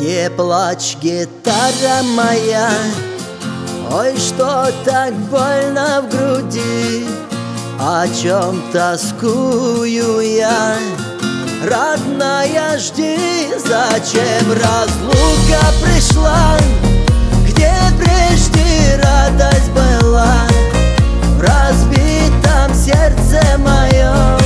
Не плачь, гитара моя, ой, что так больно в груди, о чем тоскую я, родная, жди. Зачем разлука пришла, где прежде радость была, в разбитом сердце моем?